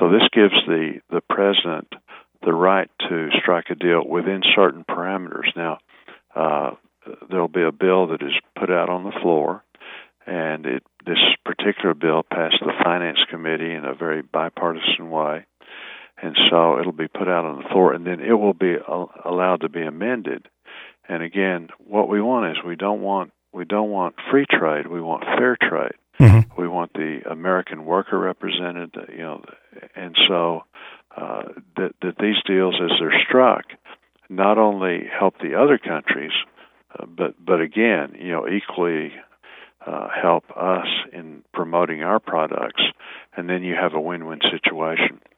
this gives the president the right to strike a deal within certain parameters. Now, there'll be a bill that is put out on the floor, and this particular bill passed the Finance Committee in a very bipartisan way, and so it'll be put out on the floor, and then it will be allowed to be amended. And again, what we want is we don't want free trade. We want fair trade. Mm-hmm. We want the American worker represented. And so that these deals, as they're struck, not only help the other countries, but again, equally help us in promoting our products, and then you have a win-win situation.